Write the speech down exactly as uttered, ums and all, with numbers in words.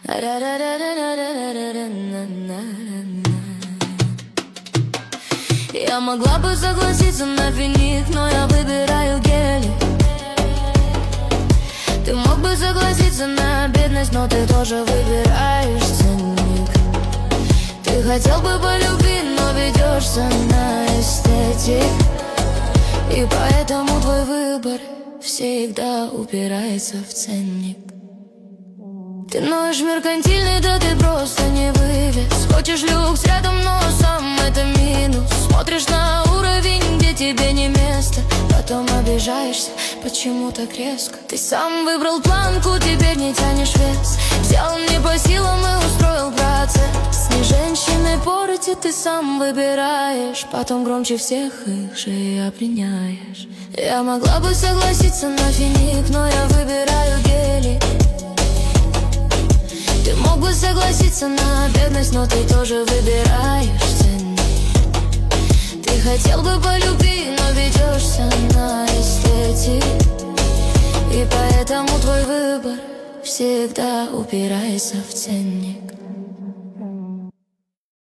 Я могла бы согласиться на финик, но я выбираю гели. Ты мог бы согласиться на бедность, но ты тоже выбираешь ценник. Ты хотел бы полюбить, но ведешься на эстетик. И поэтому твой выбор всегда упирается в ценник. Ты ноешь меркантильный, да ты просто не вывез. Хочешь люкс рядом, но сам это минус. Смотришь на уровень, где тебе не место, потом обижаешься, почему так резко. Ты сам выбрал планку, теперь не тянешь вес. Взял мне по силам и устроил процесс. Не женщиной пороти ты сам выбираешь, потом громче всех их же и обвиняешь. Я могла бы согласиться на финик, но я выбираю гели. Ты мог бы согласиться на бедность, но ты тоже выбираешь ценник. Ты хотел бы полюбить, но ведешься на эстетик. И поэтому твой выбор всегда упирается в ценник.